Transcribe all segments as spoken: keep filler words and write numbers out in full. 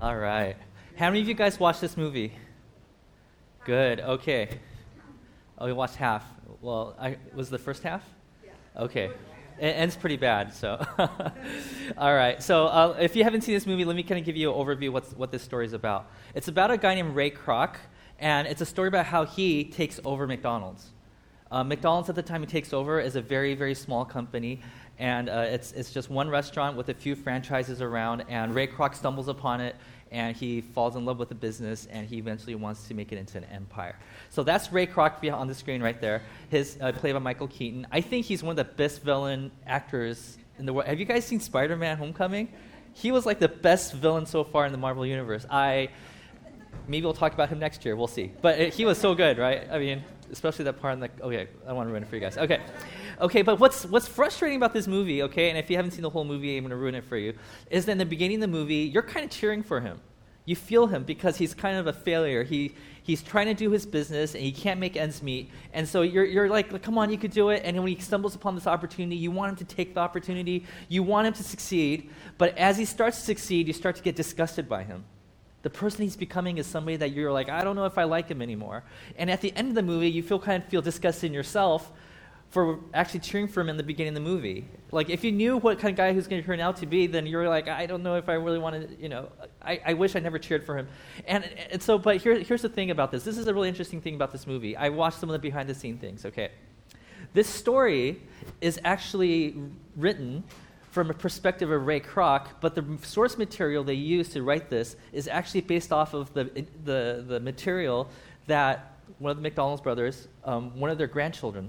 All right. How many of you guys watched this movie? Good. Okay. Oh, we watched half. Well, I was the first half? Yeah. Okay. It ends pretty bad, so. All right. So uh, if you haven't seen this movie, let me kind of give you an overview of what's, what this story is about. It's about a guy named Ray Kroc, and it's a story about how he takes over McDonald's. Uh, McDonald's at the time he takes over is a very, very small company, and uh, it's it's just one restaurant with a few franchises around, and Ray Kroc stumbles upon it, and he falls in love with the business, and he eventually wants to make it into an empire. So that's Ray Kroc on the screen right there, his uh, played by Michael Keaton. I think he's one of the best villain actors in the world. Have you guys seen Spider-Man: Homecoming? He was like the best villain so far in the Marvel Universe. I Maybe we'll talk about him next year. We'll see. But it, he was so good, right? I mean, especially that part in the... Okay, I don't want to ruin it for you guys. Okay. Okay, but what's what's frustrating about this movie, okay, and if you haven't seen the whole movie, I'm going to ruin it for you, is that in the beginning of the movie, you're kind of cheering for him. You feel him because he's kind of a failure. He He's trying to do his business, and he can't make ends meet. And so you're you're like, come on, you could do it. And when he stumbles upon this opportunity, you want him to take the opportunity. You want him to succeed. But as he starts to succeed, you start to get disgusted by him. The person he's becoming is somebody that you're like, I don't know if I like him anymore. And at the end of the movie, you feel kind of feel disgusted in yourself for actually cheering for him in the beginning of the movie. Like, if you knew what kind of guy he was going to turn out to be, then you're like, I don't know if I really want to, you know, I, I wish I never cheered for him. And, and so, but here, here's the thing about this. This is a really interesting thing about this movie. I watched some of the behind-the-scene things, okay? This story is actually written from a perspective of Ray Kroc, but the source material they used to write this is actually based off of the the, the material that one of the McDonald's brothers, um, one of their grandchildren,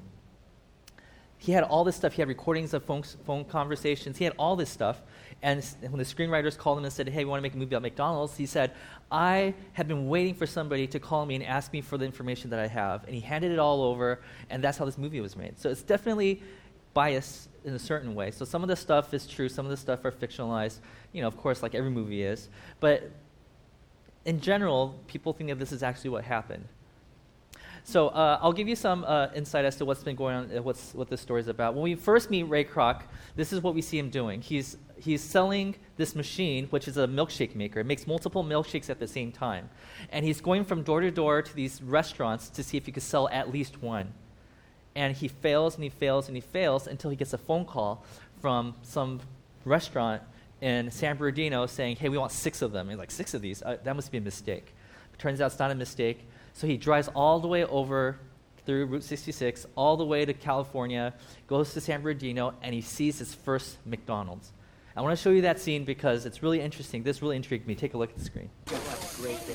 he had all this stuff. He had recordings of phone, phone conversations. He had all this stuff. And when the screenwriters called him and said, hey, we want to make a movie about McDonald's, he said, I have been waiting for somebody to call me and ask me for the information that I have. And he handed it all over, and that's how this movie was made. So it's definitely biased in a certain way. So some of the stuff is true, some of the stuff are fictionalized, you know, of course, like every movie is. But in general, people think that this is actually what happened. So uh, I'll give you some uh, insight as to what's been going on, uh, what's, what this story is about. When we first meet Ray Kroc, this is what we see him doing. He's he's selling this machine, which is a milkshake maker. It makes multiple milkshakes at the same time. And he's going from door to door to these restaurants to see if he could sell at least one. And he fails and he fails and he fails until he gets a phone call from some restaurant in San Bernardino saying, hey, we want six of them. And he's like, six of these? Uh, that must be a mistake. It turns out it's not a mistake. So he drives all the way over through Route sixty-six, all the way to California, goes to San Bernardino, and he sees his first McDonald's. I want to show you that scene because it's really interesting. This really intrigued me. Take a look at the screen. Great day.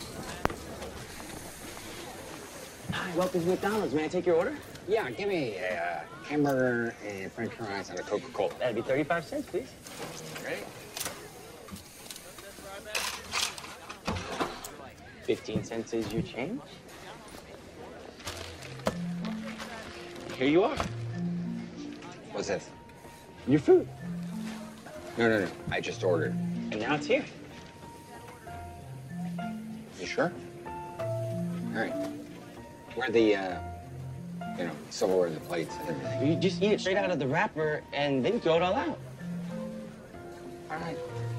Hi, welcome to McDonald's. May I take your order? Yeah, give me a uh, hamburger and french fries and a Coca-Cola. That'd be thirty-five cents, please. Ready? fifteen cents is your change. Here you are. What's this? Your food. No, no, no. I just ordered. And now it's here. You sure? All right. Where are the, uh, you know, silverware, the plates and everything? You just eat it straight out of the wrapper and then throw it all out. All right.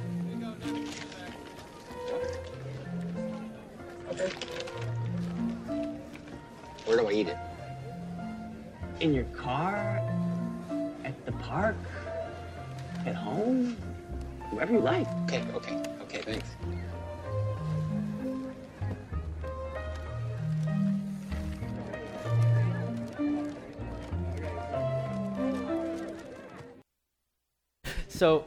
Okay. Where do I eat it? In your car, at the park, at home, wherever you like. Okay, okay, okay, thanks. So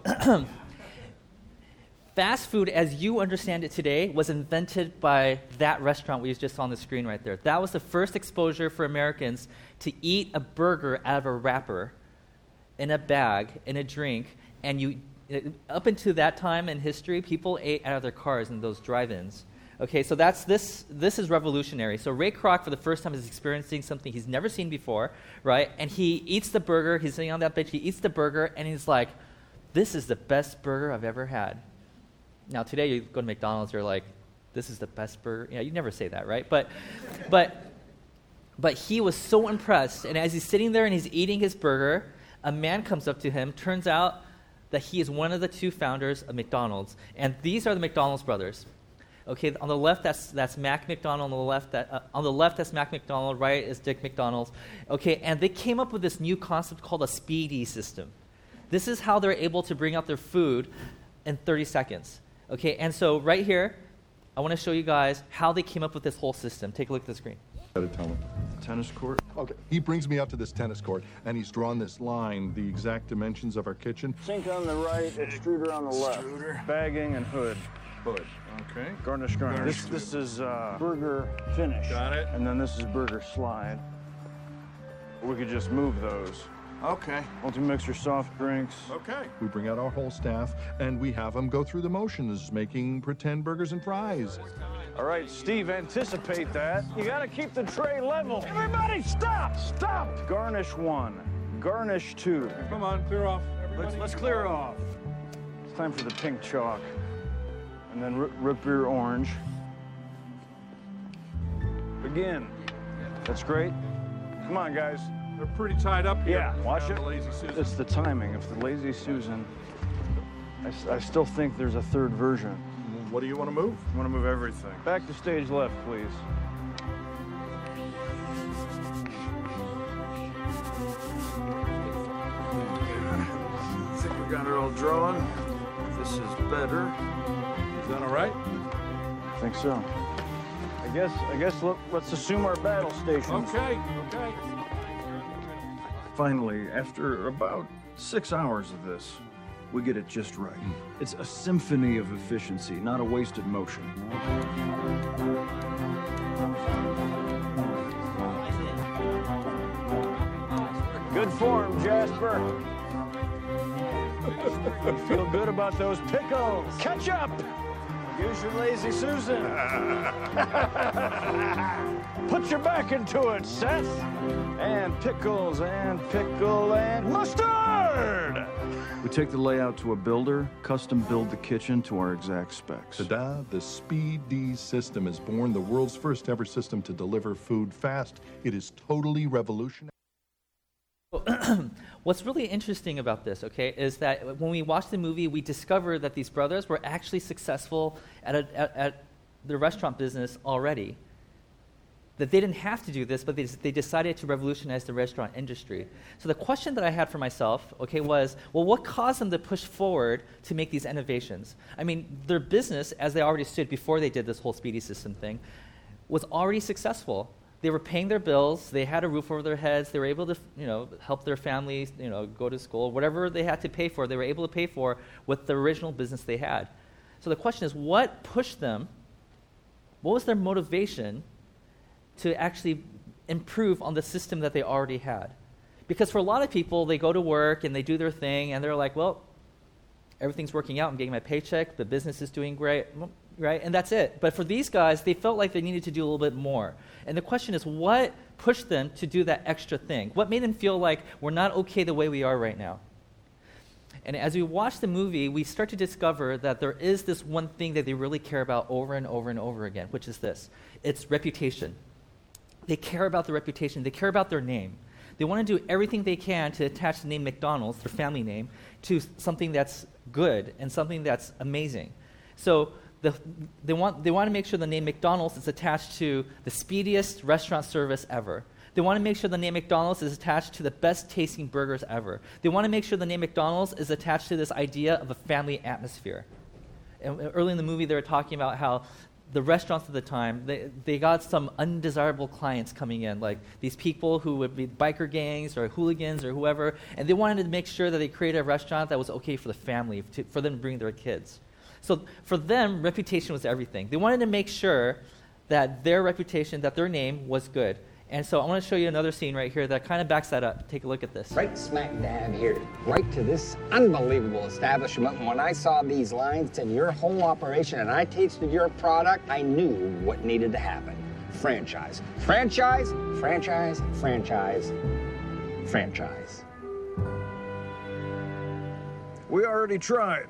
fast food, as you understand it today, was invented by that restaurant we just saw on the screen right there. That was the first exposure for Americans to eat a burger out of a wrapper, in a bag, in a drink, and you, up until that time in history, people ate out of their cars in those drive-ins. Okay, so that's this. This is revolutionary. So Ray Kroc, for the first time, is experiencing something he's never seen before, right? And he eats the burger. He's sitting on that bench. He eats the burger, and he's like, "This is the best burger I've ever had." Now, today you go to McDonald's, you're like, "This is the best burger." Yeah, you never say that, right? But, but, but he was so impressed. And as he's sitting there and he's eating his burger, a man comes up to him. Turns out that he is one of the two founders of McDonald's. And these are the McDonald's brothers. Okay, on the left, that's that's Mac McDonald. On the left, that uh, on the left, that's Mac McDonald. Right is Dick McDonald. Okay, and they came up with this new concept called a Speedy system. This is how they're able to bring out their food in thirty seconds. Okay, and so right here, I want to show you guys how they came up with this whole system. Take a look at the screen. Gotta tell him. Tennis court? Okay, he brings me up to this tennis court, and he's drawn this line, the exact dimensions of our kitchen. Sink on the right, extruder on the left. Extruder. Bagging and hood. Hood. Okay. Garnish, garnish. Garnish. This, this is uh, burger finish. Got it. And then this is burger slide. We could just move those. Okay. Multi-mixer soft drinks. Okay. We bring out our whole staff, and we have them go through the motions, making pretend burgers and fries. All right, Steve, anticipate that. You gotta keep the tray level. Everybody stop! Stop! Garnish one. Garnish two. Come on, clear off. Let's, let's clear off. It's time for the pink chalk. And then root, root beer orange. Begin. That's great. Come on, guys. They're pretty tied up here. Yeah, watch it. The Lazy Susan. It's the timing. If the Lazy Susan, I, s- I still think there's a third version. What do you want to move? I want to move everything. Back to stage left, please. I think we got it all drawn. This is better. Is that all right? I think so. I guess. I guess. Let, let's assume our battle stations. Okay, okay. Finally, after about six hours of this, we get it just right. It's a symphony of efficiency, not a wasted motion. Good form, Jasper. You feel good about those pickles. Catch up! Use your Lazy Susan. Put your back into it, Seth. And pickles and pickle and mustard! We take the layout to a builder, custom build the kitchen to our exact specs. Ta-da, the Speedy system is born, the world's first ever system to deliver food fast. It is totally revolutionary. What's really interesting about this, okay, is that when we watched the movie, we discovered that these brothers were actually successful at, a, at, at the restaurant business already. That they didn't have to do this, but they, they decided to revolutionize the restaurant industry. So the question that I had for myself, okay, was, well, what caused them to push forward to make these innovations? I mean, their business, as they already stood before they did this whole Speedy system thing, was already successful. They were paying their bills. They had a roof over their heads. They were able to, you know, help their families, you know, go to school. Whatever they had to pay for, they were able to pay for with the original business they had. So the question is, what pushed them? What was their motivation to actually improve on the system that they already had? Because for a lot of people, they go to work and they do their thing, and they're like, well, everything's working out. I'm getting my paycheck. The business is doing great. Right? And that's it. But for these guys, they felt like they needed to do a little bit more. And the question is, what pushed them to do that extra thing? What made them feel like we're not okay the way we are right now? And as we watch the movie, we start to discover that there is this one thing that they really care about over and over and over again, which is this. It's reputation. They care about their reputation. They care about their name. They want to do everything they can to attach the name McDonald's, their family name, to something that's good and something that's amazing. So The, they want they want to make sure the name McDonald's is attached to the speediest restaurant service ever. They want to make sure the name McDonald's is attached to the best tasting burgers ever. They want to make sure the name McDonald's is attached to this idea of a family atmosphere. And early in the movie, they were talking about how the restaurants at the time, they, they got some undesirable clients coming in, like these people who would be biker gangs or hooligans or whoever, and they wanted to make sure that they created a restaurant that was okay for the family, to, for them to bring their kids. So for them, reputation was everything. They wanted to make sure that their reputation, that their name was good. And so I want to show you another scene right here that kind of backs that up. Take a look at this. Right smack dab here, right to this unbelievable establishment. And when I saw these lines and your whole operation and I tasted your product, I knew what needed to happen. Franchise. Franchise, franchise, franchise, franchise. We already tried.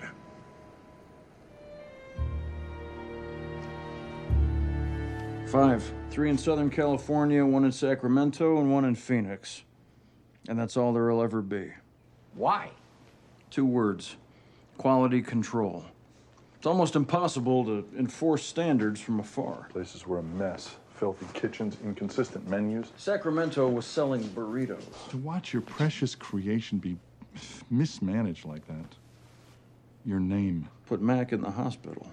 Five. Three in Southern California, one in Sacramento, and one in Phoenix. And that's all there will ever be. Why? Two words. Quality control. It's almost impossible to enforce standards from afar. Places were a mess. Filthy kitchens, inconsistent menus. Sacramento was selling burritos. To watch your precious creation be mismanaged like that. Your name. Put Mac in the hospital.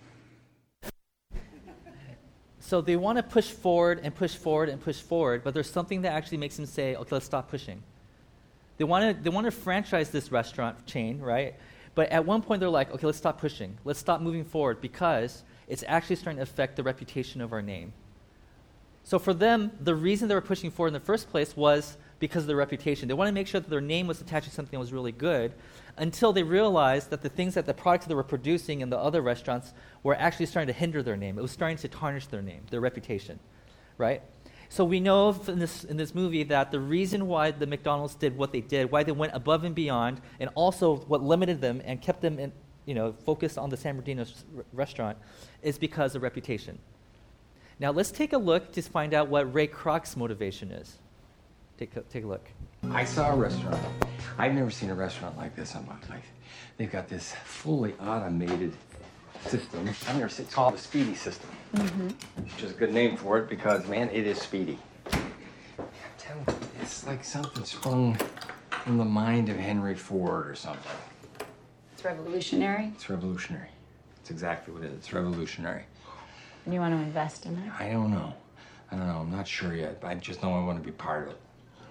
So they want to push forward and push forward and push forward, but there's something that actually makes them say, okay, let's stop pushing. They want to they want to franchise this restaurant chain, right? But at one point they're like, okay, let's stop pushing. Let's stop moving forward because it's actually starting to affect the reputation of our name. So for them, the reason they were pushing forward in the first place was because of their reputation. They want to make sure that their name was attached to something that was really good until they realized that the things that the products that they were producing in the other restaurants were actually starting to hinder their name. It was starting to tarnish their name, their reputation, right? So we know in this, in this movie that the reason why the McDonald's did what they did, why they went above and beyond, and also what limited them and kept them in, you know, focused on the San Bernardino r- restaurant is because of reputation. Now let's take a look to find out what Ray Kroc's motivation is. Take a, take a look. I saw a restaurant. I've never seen a restaurant like this in my life. They've got this fully automated system. I've never seen, it's called the Speedy system. Mm-hmm. Which is a good name for it because, man, it is speedy. I'm telling you, it's like something sprung from the mind of Henry Ford or something. It's revolutionary. It's revolutionary. It's exactly what it is. It's revolutionary. And you want to invest in it? I don't know. I don't know. I'm not sure yet, but I just know I want to be part of it.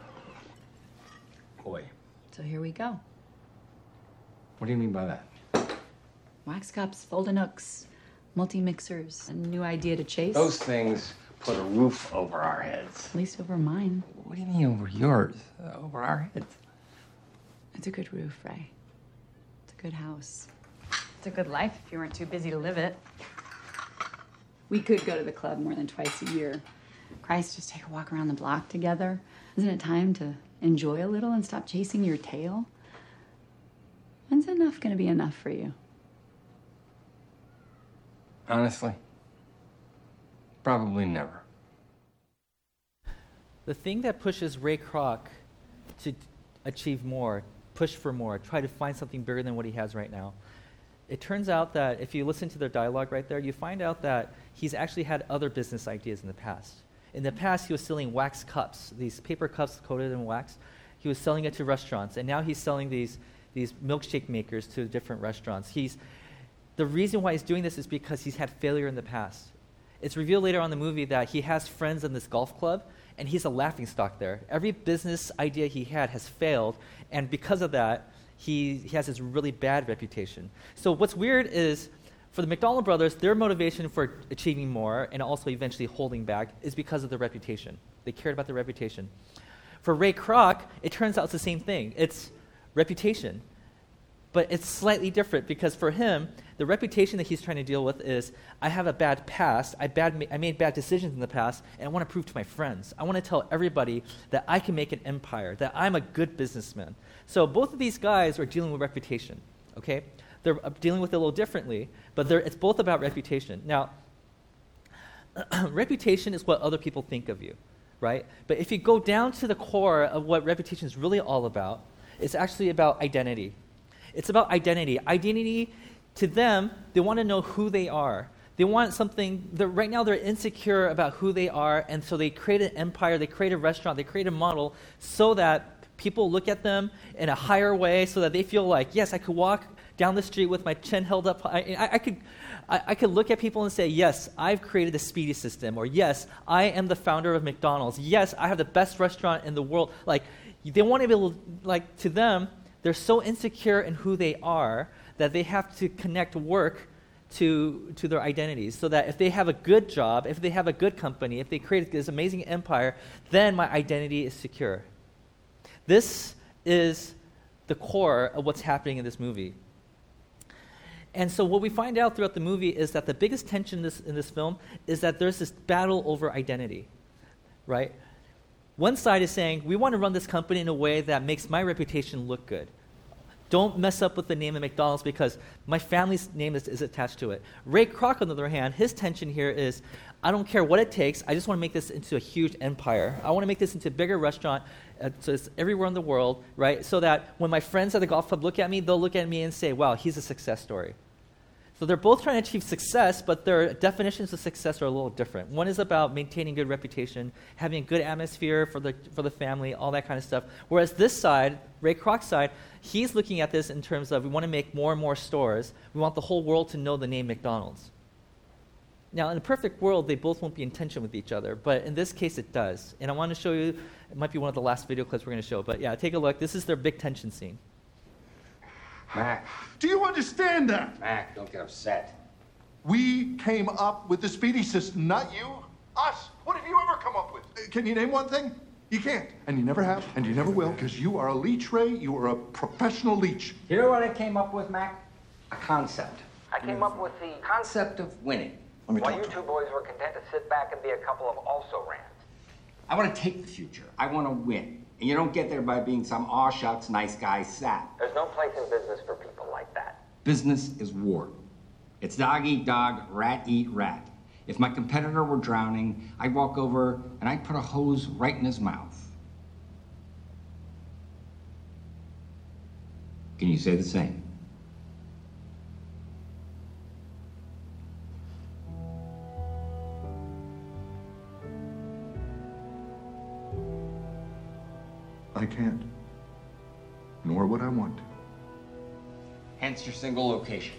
Boy. So here we go. What do you mean by that? Wax cups, folding hooks, multi-mixers, a new idea to chase. Those things put a roof over our heads. At least over mine. What do you mean over yours? Uh, over our heads? It's a good roof, Ray. It's a good house. It's a good life if you weren't too busy to live it. We could go to the club more than twice a year. Christ, just take a walk around the block together. Isn't it time to enjoy a little and stop chasing your tail? When's enough gonna be enough for you? Honestly, probably never. The thing that pushes Ray Kroc to achieve more, push for more, try to find something bigger than what he has right now, it turns out that if you listen to their dialogue right there, you find out that he's actually had other business ideas in the past. In the past, he was selling wax cups, these paper cups coated in wax. He was selling it to restaurants, and now he's selling these, these milkshake makers to different restaurants. He's, the reason why he's doing this is because he's had failure in the past. It's revealed later on in the movie that he has friends in this golf club, and he's a laughingstock there. Every business idea he had has failed, and because of that, he, he has this really bad reputation. So what's weird is, for the McDonald brothers, their motivation for achieving more and also eventually holding back is because of their reputation. They cared about their reputation. For Ray Kroc, it turns out it's the same thing. It's reputation. But it's slightly different because for him, the reputation that he's trying to deal with is, I have a bad past, I, bad, I made bad decisions in the past, and I want to prove to my friends. I want to tell everybody that I can make an empire, that I'm a good businessman. So both of these guys are dealing with reputation, okay? They're dealing with it a little differently, but it's both about reputation. Now, reputation is what other people think of you, right? But if you go down to the core of what reputation is really all about, it's actually about identity. It's about identity. Identity, to them, they want to know who they are. They want something, right now they're insecure about who they are, and so they create an empire, they create a restaurant, they create a model so that people look at them in a higher way so that they feel like, yes, I could walk down the street with my chin held up. I, I, I could I, I could look at people and say, yes, I've created a Speedy system, or yes, I am the founder of McDonald's. Yes, I have the best restaurant in the world. Like, they want to be able, like, to them, they're so insecure in who they are that they have to connect work to, to their identities so that if they have a good job, if they have a good company, if they create this amazing empire, then my identity is secure. This is the core of what's happening in this movie. And so what we find out throughout the movie is that the biggest tension in this, in this film is that there's this battle over identity, right? One side is saying, we want to run this company in a way that makes my reputation look good. Don't mess up with the name of McDonald's because my family's name is, is attached to it. Ray Kroc, on the other hand, his tension here is, I don't care what it takes. I just want to make this into a huge empire. I want to make this into a bigger restaurant, uh, so it's everywhere in the world, right? So that when my friends at the golf club look at me, they'll look at me and say, wow, he's a success story. So they're both trying to achieve success, but their definitions of success are a little different. One is about maintaining good reputation, having a good atmosphere for the for the family, all that kind of stuff. Whereas this side, Ray Kroc's side, he's looking at this in terms of we want to make more and more stores. We want the whole world to know the name McDonald's. Now, in a perfect world, they both won't be in tension with each other, but in this case, it does. And I want to show you, it might be one of the last video clips we're going to show, but yeah, take a look. This is their big tension scene. Mac, Do you understand that? Mac, don't get upset. We came up with the Speedy system, not you. Us. What have you ever come up with? Uh, Can you name one thing? You can't. And you never have, and you never will, because you are a leech, Ray. You are a professional leech. You know what I came up with, Mac? A concept. I came up with the concept of winning. Let me While talk you to two boys were content to sit back and be a couple of also-rans. I want to take the future. I want to win. And you don't get there by being some aw shucks nice guy sap. There's no place in business for people like that. Business is war. It's dog eat dog, rat eat rat. If my competitor were drowning, I'd walk over and I'd put a hose right in his mouth. Can you say the same? I can't. Nor would I want to. Hence your single location.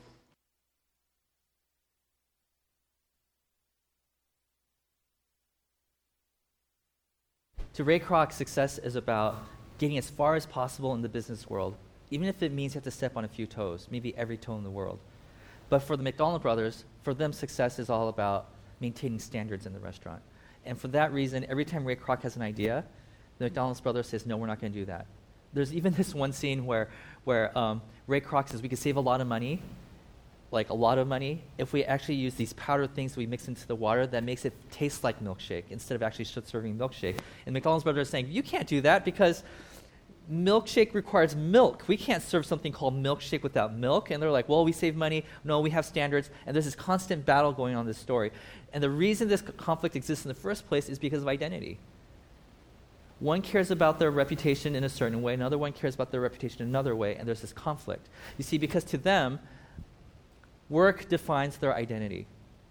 To Ray Kroc, success is about getting as far as possible in the business world, even if it means you have to step on a few toes, maybe every toe in the world. But for the McDonald brothers, for them, success is all about maintaining standards in the restaurant. And for that reason, every time Ray Kroc has an idea, the McDonald's brothers says, no, we're not going to do that. There's even this one scene where, where um, Ray Kroc says we could save a lot of money, like a lot of money, if we actually use these powdered things we mix into the water that makes it taste like milkshake instead of actually serving milkshake. And McDonald's brothers are saying, you can't do that because milkshake requires milk. We can't serve something called milkshake without milk. And they're like, well, we save money. No, we have standards. And there's this constant battle going on in this story. And the reason this conflict exists in the first place is because of identity. One cares about their reputation in a certain way, another one cares about their reputation in another way, and there's this conflict. You see, because to them, work defines their identity.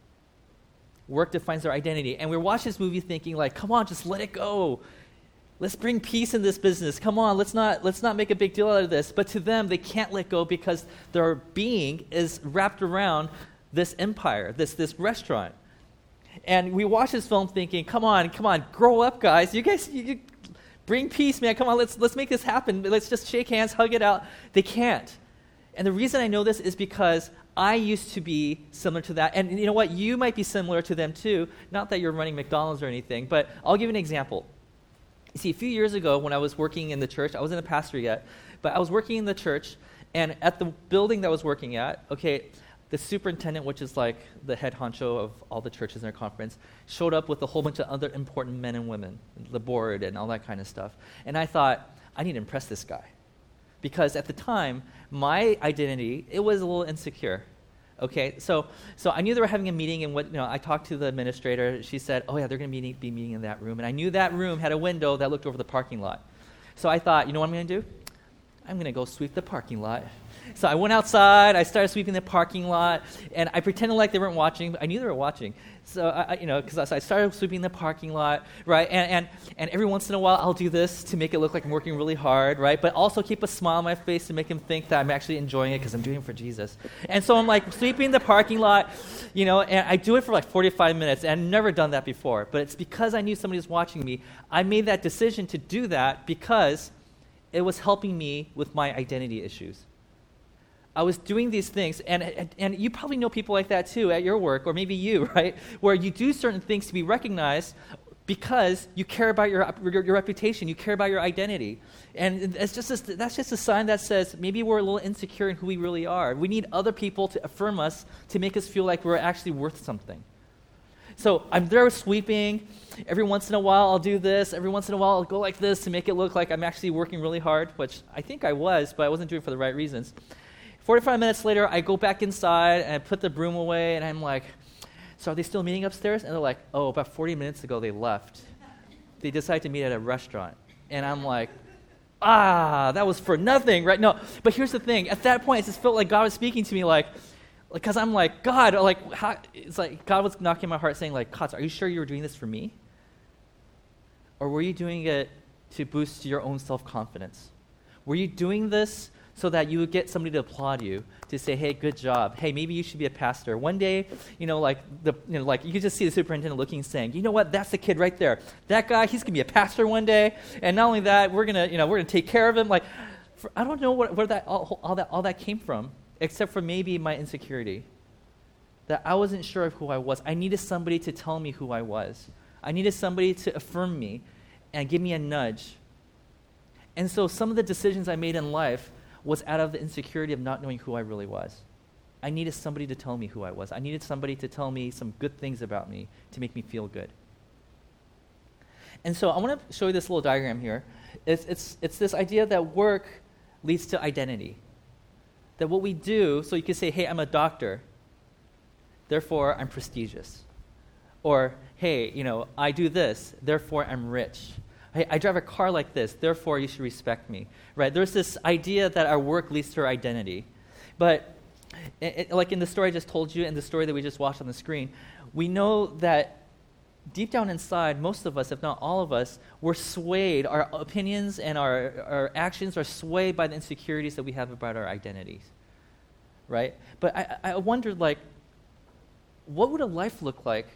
Work defines their identity. And we're watching this movie thinking like, come on, just let it go. Let's bring peace in this business. Come on, let's not let's not make a big deal out of this. But to them, they can't let go because their being is wrapped around this empire, this this restaurant. And we watch this film thinking, come on, come on, grow up, guys. You guys, you, you bring peace, man. Come on, let's let's make this happen. Let's just shake hands, hug it out. They can't. And the reason I know this is because I used to be similar to that. And you know what? You might be similar to them too. Not that you're running McDonald's or anything, but I'll give you an example. You see, a few years ago when I was working in the church, I wasn't a pastor yet, but I was working in the church, and at the building that I was working at, okay, the superintendent, which is like the head honcho of all the churches in their conference, showed up with a whole bunch of other important men and women, the board and all that kind of stuff. And I thought, I need to impress this guy. Because at the time, my identity, it was a little insecure. Okay, so so I knew they were having a meeting, and what you know, I talked to the administrator. She said, oh yeah, they're going to be, be meeting in that room. And I knew that room had a window that looked over the parking lot. So I thought, you know what I'm going to do? I'm going to go sweep the parking lot. So I went outside, I started sweeping the parking lot, and I pretended like they weren't watching, but I knew they were watching. So, I, I, you know, because I started sweeping the parking lot, right? And, and and every once in a while, I'll do this to make it look like I'm working really hard, right? But also keep a smile on my face to make him think that I'm actually enjoying it because I'm doing it for Jesus. And so I'm like sweeping the parking lot, you know, and I do it for like forty-five minutes, and I've never done that before. But it's because I knew somebody was watching me. I made that decision to do that because it was helping me with my identity issues. I was doing these things, and, and and you probably know people like that too at your work, or maybe you, right? Where you do certain things to be recognized because you care about your your, your reputation, you care about your identity, and it's just a, that's just a sign that says maybe we're a little insecure in who we really are. We need other people to affirm us to make us feel like we're actually worth something. So I'm there sweeping. Every once in a while, I'll do this. Every once in a while, I'll go like this to make it look like I'm actually working really hard, which I think I was, but I wasn't doing it for the right reasons. forty-five minutes later, I go back inside, and I put the broom away, and I'm like, so are they still meeting upstairs? And they're like, oh, about forty minutes ago, they left. They decided to meet at a restaurant. And I'm like, ah, that was for nothing, right? No, but here's the thing. At that point, it just felt like God was speaking to me like, because I'm like, God, like, how, it's like God was knocking my heart saying like, Katz, are you sure you were doing this for me? Or were you doing it to boost your own self-confidence? Were you doing this so that you would get somebody to applaud you, to say, hey, good job. Hey, maybe you should be a pastor. One day, you know, like, the, you know, like you could just see the superintendent looking and saying, you know what, that's the kid right there. That guy, he's going to be a pastor one day. And not only that, we're going to, you know, we're going to take care of him. Like, for, I don't know what, where that all, all that all that came from, except for maybe my insecurity. That I wasn't sure of who I was. I needed somebody to tell me who I was. I needed somebody to affirm me and give me a nudge. And so some of the decisions I made in life was out of the insecurity of not knowing who I really was. I needed somebody to tell me who I was. I needed somebody to tell me some good things about me to make me feel good. And so I want to show you this little diagram here. It's, it's, it's this idea that work leads to identity. That what we do, so you could say, hey, I'm a doctor, therefore I'm prestigious. Or, hey, you know, I do this, therefore I'm rich. Hey, I drive a car like this, therefore you should respect me, right? There's this idea that our work leads to our identity. But it, it, like in the story I just told you and the story that we just watched on the screen, we know that deep down inside, most of us, if not all of us, we're swayed. Our opinions and our, our actions are swayed by the insecurities that we have about our identities, right? But I, I wondered, like, what would a life look like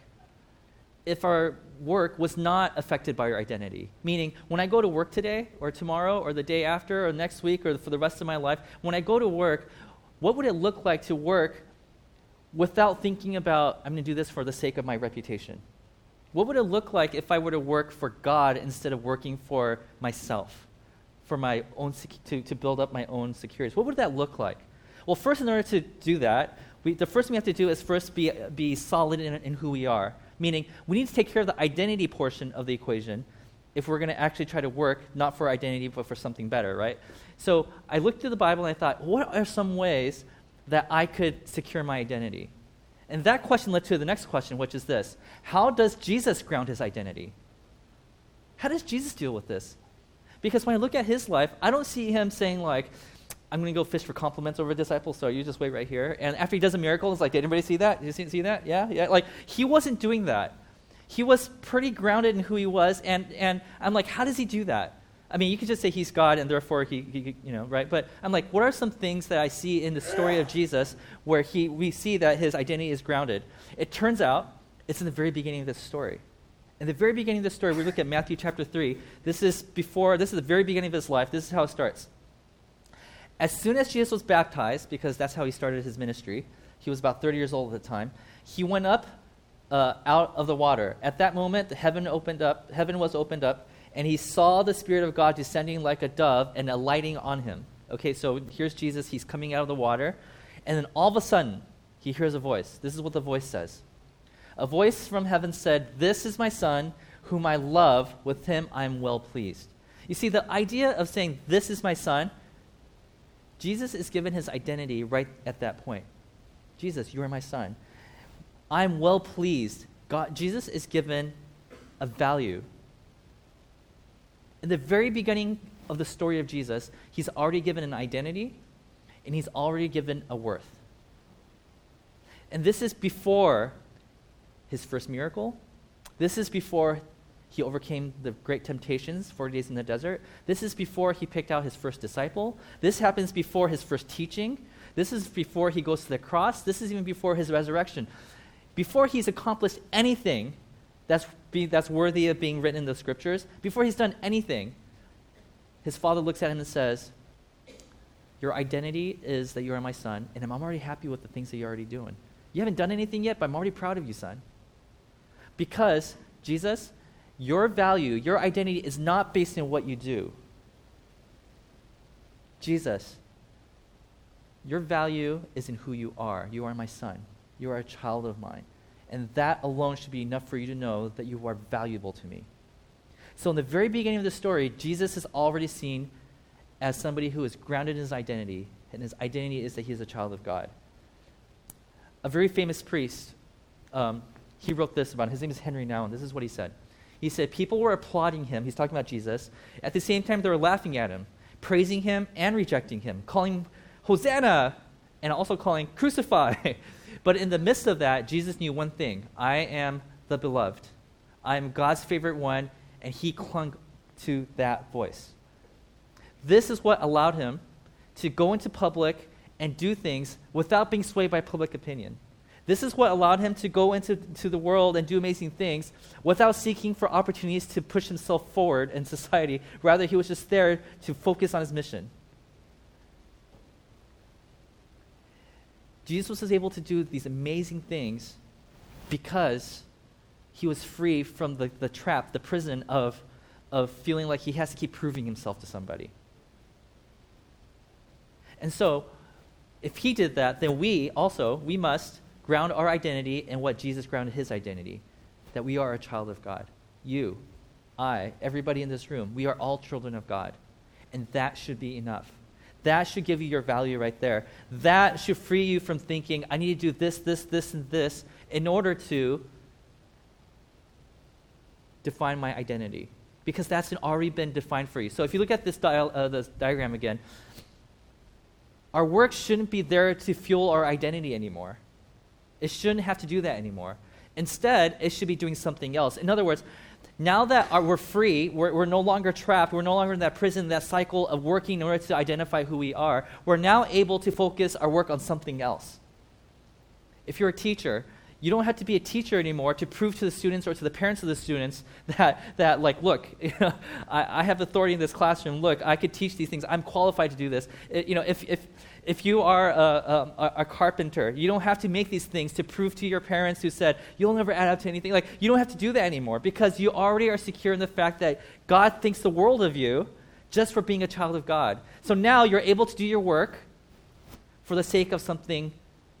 if our work was not affected by our identity? Meaning, when I go to work today, or tomorrow, or the day after, or next week, or for the rest of my life, when I go to work, what would it look like to work without thinking about, I'm going to do this for the sake of my reputation? What would it look like if I were to work for God instead of working for myself, for my own sec- to, to build up my own securities? What would that look like? Well, first, in order to do that, we, the first thing we have to do is first be, be solid in, in who we are. Meaning, we need to take care of the identity portion of the equation if we're going to actually try to work, not for identity, but for something better, right? So I looked through the Bible and I thought, what are some ways that I could secure my identity? And that question led to the next question, which is this. How does Jesus ground his identity? How does Jesus deal with this? Because when I look at his life, I don't see him saying like, I'm going to go fish for compliments over a disciple, so you just wait right here. And after he does a miracle, it's like, did anybody see that? Did you see, see that? Yeah? Yeah? Like, he wasn't doing that. He was pretty grounded in who he was, and, and I'm like, how does he do that? I mean, you could just say he's God, and therefore he, he, you know, right? But I'm like, what are some things that I see in the story of Jesus where he we see that his identity is grounded? It turns out it's in the very beginning of this story. In the very beginning of this story, we look at Matthew chapter three. This is before, this is the very beginning of his life. This is how it starts. As soon as Jesus was baptized, because that's how he started his ministry, he was about thirty years old at the time, he went up uh, out of the water. At that moment, the heaven opened up, heaven was opened up, and he saw the Spirit of God descending like a dove and alighting on him. Okay, so here's Jesus, he's coming out of the water, and then all of a sudden, he hears a voice. This is what the voice says. A voice from heaven said, "This is my Son, whom I love, with him I am well pleased." You see, the idea of saying, "This is my Son," Jesus is given his identity right at that point. Jesus, you are my Son. I'm well pleased. God, Jesus is given a value. In the very beginning of the story of Jesus, he's already given an identity, and he's already given a worth. And this is before his first miracle. This is before he overcame the great temptations, forty days in the desert. This is before he picked out his first disciple. This happens before his first teaching. This is before he goes to the cross. This is even before his resurrection. Before he's accomplished anything that's, be, that's worthy of being written in the scriptures, before he's done anything, his father looks at him and says, your identity is that you are my son, and I'm already happy with the things that you're already doing. You haven't done anything yet, but I'm already proud of you, son. Because, Jesus, your value, your identity is not based on what you do. Jesus, your value is in who you are. You are my son. You are a child of mine. And that alone should be enough for you to know that you are valuable to me. So in the very beginning of the story, Jesus is already seen as somebody who is grounded in his identity, and his identity is that he is a child of God. A very famous priest, um, he wrote this about him. His name is Henry Nouwen. This is what he said. He said, people were applauding him. He's talking about Jesus. At the same time, they were laughing at him, praising him and rejecting him, calling Hosanna, and also calling crucify. But in the midst of that, Jesus knew one thing. I am the beloved. I am God's favorite one, and he clung to that voice. This is what allowed him to go into public and do things without being swayed by public opinion. This is what allowed him to go into to the world and do amazing things without seeking for opportunities to push himself forward in society. Rather, he was just there to focus on his mission. Jesus was able to do these amazing things because he was free from the, the trap, the prison of, of feeling like he has to keep proving himself to somebody. And so, if he did that, then we also, we must ground our identity in what Jesus grounded his identity, that we are a child of God. You, I, everybody in this room, we are all children of God. And that should be enough. That should give you your value right there. That should free you from thinking, I need to do this, this, this, and this in order to define my identity. Because that's already been defined for you. So if you look at this, dial, uh, this diagram again, our work shouldn't be there to fuel our identity anymore. It shouldn't have to do that anymore. Instead, it should be doing something else. In other words, now that our, we're free, we're, we're no longer trapped, we're no longer in that prison, that cycle of working in order to identify who we are, we're now able to focus our work on something else. If you're a teacher, you don't have to be a teacher anymore to prove to the students or to the parents of the students that, that like, look, you know, I, I have authority in this classroom. Look, I could teach these things. I'm qualified to do this. It, you know, if, if, if you are a, a, a carpenter, you don't have to make these things to prove to your parents who said, you'll never add up to anything. Like, you don't have to do that anymore because you already are secure in the fact that God thinks the world of you just for being a child of God. So now you're able to do your work for the sake of something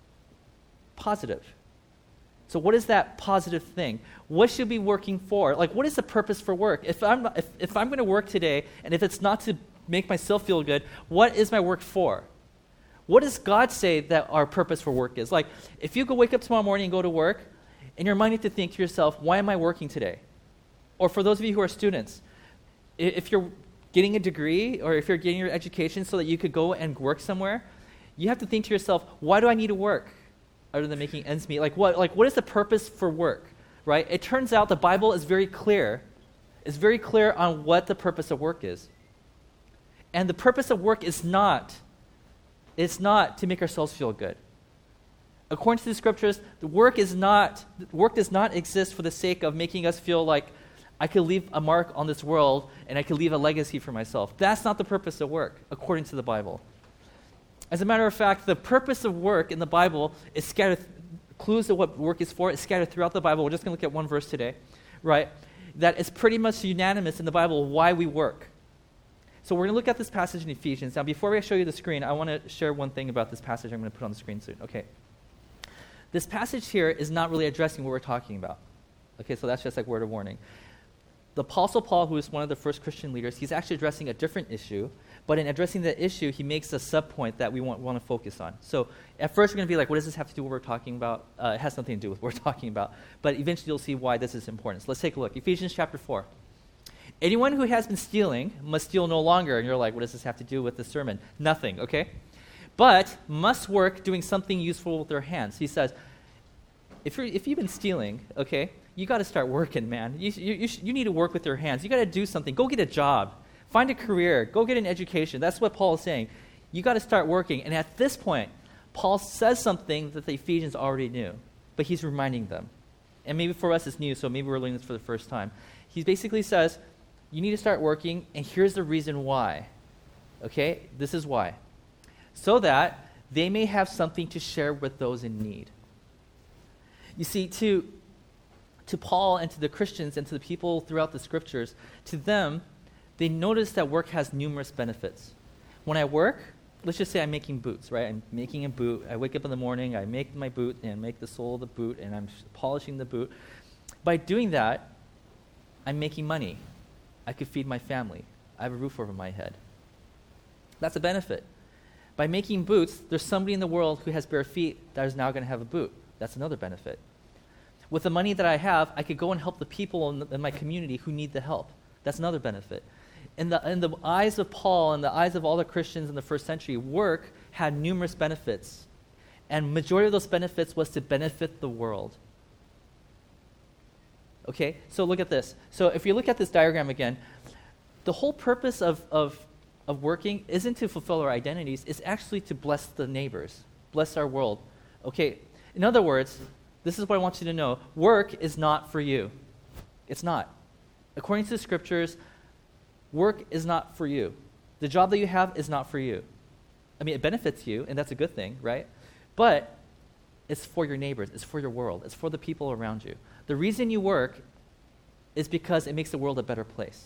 positive. So what is that positive thing? What should we be working for? Like, what is the purpose for work? If I'm if, if I'm going to work today, and if it's not to make myself feel good, what is my work for? What does God say that our purpose for work is? Like, if you go wake up tomorrow morning and go to work, and you're minded to think to yourself, why am I working today? Or for those of you who are students, if you're getting a degree or if you're getting your education so that you could go and work somewhere, you have to think to yourself, why do I need to work? Other than making ends meet. Like what, like what is the purpose for work, right? It turns out the Bible is very clear. It's very clear on what the purpose of work is. And the purpose of work is not, it's not to make ourselves feel good. According to the scriptures, the work is not, work does not exist for the sake of making us feel like I could leave a mark on this world and I could leave a legacy for myself. That's not the purpose of work, according to the Bible. As a matter of fact, the purpose of work in the Bible is scattered, th- clues of what work is for is scattered throughout the Bible. We're just going to look at one verse today, right? That is pretty much unanimous in the Bible why we work. So we're going to look at this passage in Ephesians. Now, before I show you the screen, I want to share one thing about this passage I'm going to put on the screen soon. Okay. This passage here is not really addressing what we're talking about. Okay, so that's just like word of warning. The Apostle Paul, who is one of the first Christian leaders, he's actually addressing a different issue. But in addressing that issue, he makes a sub-point that we want, want to focus on. So at first we're going to be like, what does this have to do with what we're talking about? Uh, it has nothing to do with what we're talking about. But eventually you'll see why this is important. So let's take a look. Ephesians chapter four. Anyone who has been stealing must steal no longer. And you're like, what does this have to do with the sermon? Nothing, okay? But must work doing something useful with their hands. He says, if, you're, if you've been stealing, okay, you got to start working, man. You, you, you, sh- you need to work with your hands. You got to do something. Go get a job. Find a career. Go get an education. That's what Paul is saying. You got to start working. And at this point, Paul says something that the Ephesians already knew, but he's reminding them. And maybe for us it's new, so maybe we're learning this for the first time. He basically says, you need to start working, and here's the reason why. Okay? This is why. So that they may have something to share with those in need. You see, to, to Paul and to the Christians and to the people throughout the scriptures, to them, they notice that work has numerous benefits. When I work, let's just say I'm making boots, right? I'm making a boot. I wake up in the morning, I make my boot, and make the sole of the boot, and I'm polishing the boot. By doing that, I'm making money. I could feed my family. I have a roof over my head. That's a benefit. By making boots, there's somebody in the world who has bare feet that is now going to have a boot. That's another benefit. With the money that I have, I could go and help the people in, the, in my community who need the help. That's another benefit. In the, in the eyes of Paul and the eyes of all the Christians in the first century, work had numerous benefits. And majority of those benefits was to benefit the world. Okay, so look at this. So if you look at this diagram again, the whole purpose of, of, of working isn't to fulfill our identities, it's actually to bless the neighbors, bless our world. Okay, in other words, this is what I want you to know. Work is not for you. It's not. According to the scriptures, work is not for you. The job that you have is not for you. I mean, it benefits you, and that's a good thing, right? But it's for your neighbors. It's for your world. It's for the people around you. The reason you work is because it makes the world a better place.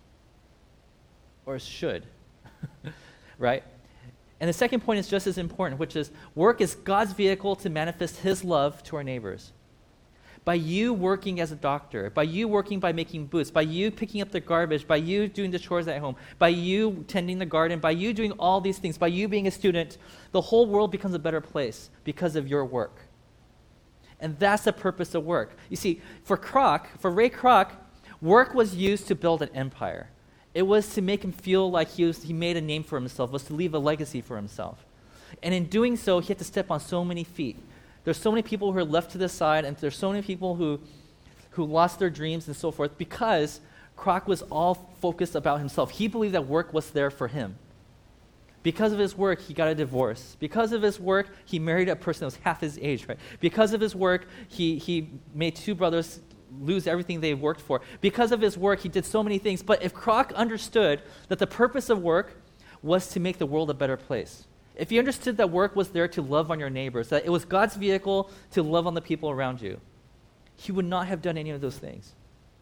Or it should, right? And the second point is just as important, which is work is God's vehicle to manifest his love to our neighbors. By you working as a doctor, by you working by making boots, by you picking up the garbage, by you doing the chores at home, by you tending the garden, by you doing all these things, by you being a student, the whole world becomes a better place because of your work. And that's the purpose of work. You see, for Kroc, for Ray Kroc, work was used to build an empire. It was to make him feel like he, was, he made a name for himself, was to leave a legacy for himself. And in doing so, he had to step on so many feet. There's so many people who are left to the side, and there's so many people who, who lost their dreams and so forth because Kroc was all focused about himself. He believed that work was there for him. Because of his work, he got a divorce. Because of his work, he married a person that was half his age, right? Because of his work, he, he made two brothers lose everything they worked for. Because of his work, he did so many things. But if Kroc understood that the purpose of work was to make the world a better place, if he understood that work was there to love on your neighbors, that it was God's vehicle to love on the people around you, he would not have done any of those things.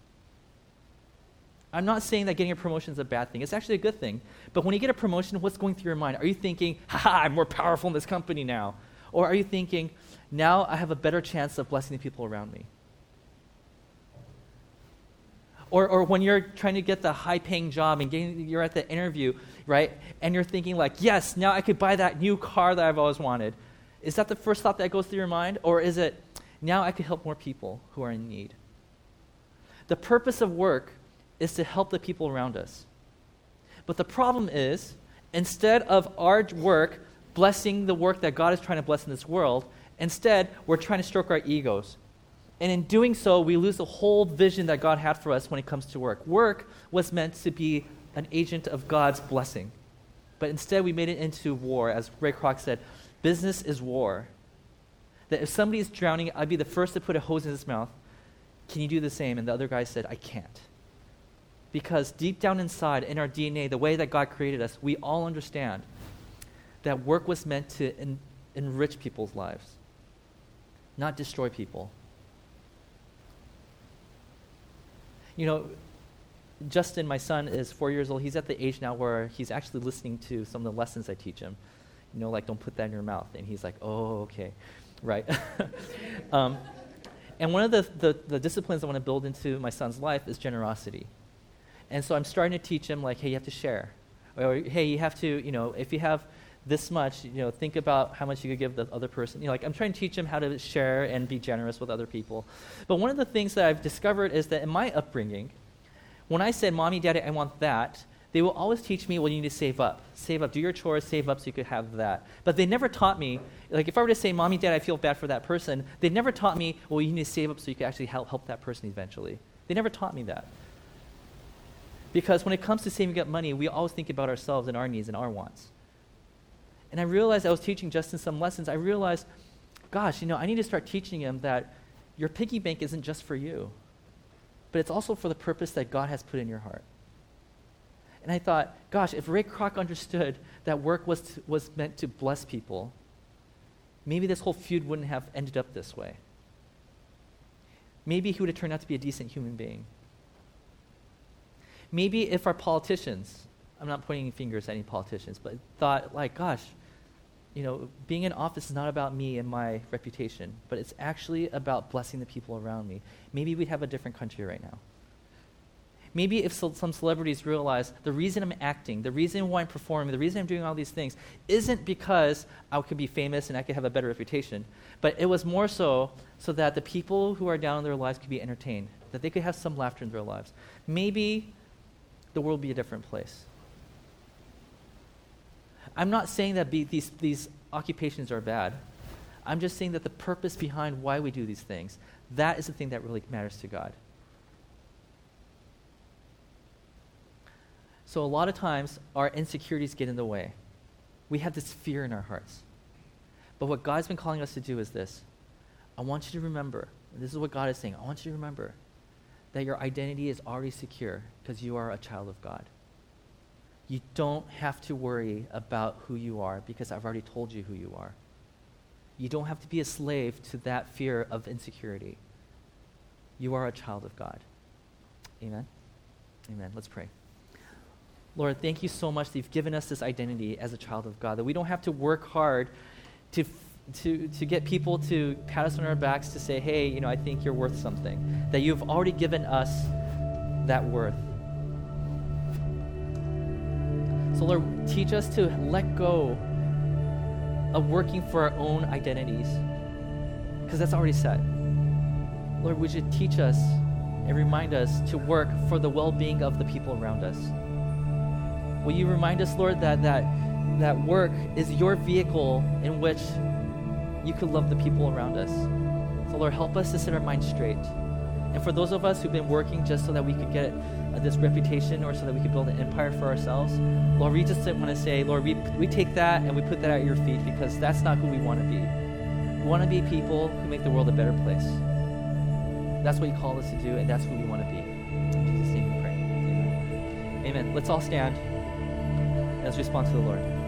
I'm not saying that getting a promotion is a bad thing. It's actually a good thing. But when you get a promotion, what's going through your mind? Are you thinking, ha-ha, I'm more powerful in this company now? Or are you thinking, now I have a better chance of blessing the people around me? Or, or when you're trying to get the high-paying job and getting, you're at the interview, right? And you're thinking like, yes, now I could buy that new car that I've always wanted. Is that the first thought that goes through your mind? Or is it, now I could help more people who are in need? The purpose of work is to help the people around us. But the problem is, instead of our work blessing the work that God is trying to bless in this world, instead we're trying to stroke our egos. And in doing so, we lose the whole vision that God had for us when it comes to work. Work was meant to be an agent of God's blessing. But instead, we made it into war. As Ray Kroc said, business is war. That if somebody is drowning, I'd be the first to put a hose in his mouth. Can you do the same? And the other guy said, I can't. Because deep down inside, in our D N A, the way that God created us, we all understand that work was meant to en- enrich people's lives, not destroy people. You know, Justin, my son, is four years old. He's at the age now where he's actually listening to some of the lessons I teach him. You know, like, don't put that in your mouth. And he's like, oh, okay, right. um, and one of the, the, the disciplines I want to build into my son's life is generosity. And so I'm starting to teach him, like, hey, you have to share. Or, hey, you have to, you know, if you have this much, you know, think about how much you could give the other person. You know, like, I'm trying to teach him how to share and be generous with other people. But one of the things that I've discovered is that in my upbringing, when I said, Mommy, Daddy, I want that, they will always teach me, well, you need to save up. Save up. Do your chores, save up so you could have that. But they never taught me, like, if I were to say, Mommy, Dad, I feel bad for that person, they never taught me, well, you need to save up so you could actually help, help that person eventually. They never taught me that. Because when it comes to saving up money, we always think about ourselves and our needs and our wants. And I realized I was teaching Justin some lessons. I realized, gosh, you know, I need to start teaching him that your piggy bank isn't just for you, but it's also for the purpose that God has put in your heart. And I thought, gosh, if Ray Kroc understood that work was to, was meant to bless people, maybe this whole feud wouldn't have ended up this way. Maybe he would have turned out to be a decent human being. Maybe if our politicians I'm not pointing fingers at any politicians, but thought like, gosh, you know, being in office is not about me and my reputation, but it's actually about blessing the people around me. Maybe we'd have a different country right now. Maybe if so, some celebrities realize the reason I'm acting, the reason why I'm performing, the reason I'm doing all these things isn't because I could be famous and I could have a better reputation, but it was more so so that the people who are down in their lives could be entertained, that they could have some laughter in their lives. Maybe the world would be a different place. I'm not saying that be, these, these occupations are bad. I'm just saying that the purpose behind why we do these things, that is the thing that really matters to God. So a lot of times, our insecurities get in the way. We have this fear in our hearts. But what God's been calling us to do is this. I want you to remember, this is what God is saying, I want you to remember that your identity is already secure because you are a child of God. You don't have to worry about who you are because I've already told you who you are. You don't have to be a slave to that fear of insecurity. You are a child of God. Amen? Amen. Let's pray. Lord, thank you so much that you've given us this identity as a child of God, that we don't have to work hard to, to, to get people to pat us on our backs to say, hey, you know, I think you're worth something, that you've already given us that worth. So Lord, teach us to let go of working for our own identities, because that's already set. Lord, would you teach us and remind us to work for the well-being of the people around us? Will you remind us, Lord, that, that that work is your vehicle in which you could love the people around us? So, Lord, help us to set our minds straight. And for those of us who've been working just so that we could get uh, this reputation or so that we could build an empire for ourselves, Lord, we just want to say, Lord, we, we take that and we put that at your feet because that's not who we want to be. We want to be people who make the world a better place. That's what you called us to do, and that's who we want to be. In Jesus' name we pray. Amen. Amen. Let's all stand. Let's respond to the Lord.